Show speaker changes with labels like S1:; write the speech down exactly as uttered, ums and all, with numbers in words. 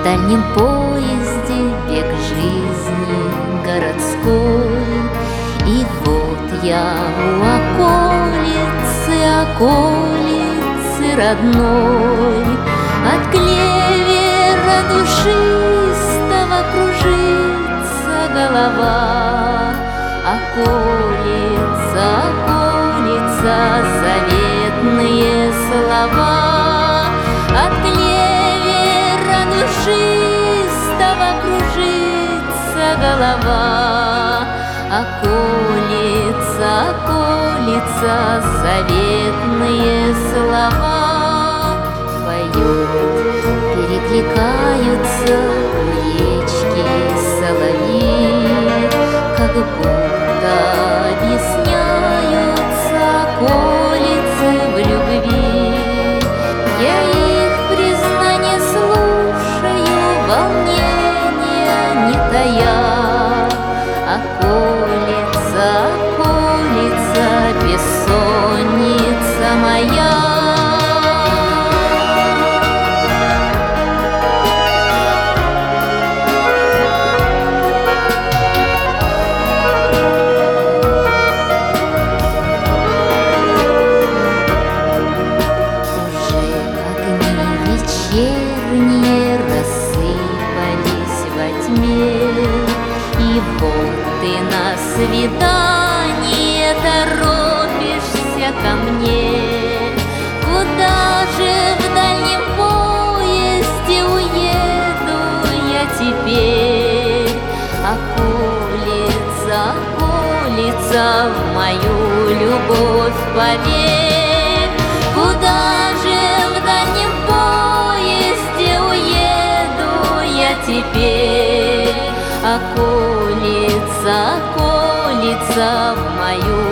S1: В дальнем поезде бег жизни городской, и вот я у околицы, околицы родной. От клевера душистого кружится голова. Околица, околица, заветные слова. От клевера душистого кружится голова. Околица, околица, заветные слова. Поют, перекликаются у речки соловьи, как будто объясняются околицы в любви. Я их признание слушаю, волнения не тая. Околица, околица, бессонница моя. Вечерние рассыпались во тьме, и вот ты на свидание торопишься ко мне. Куда же в дальнем поезде уеду я теперь? Околица, околица, в мою любовь поверь. Куда же в дальнем поезде уеду я теперь? Околица, околица, в мою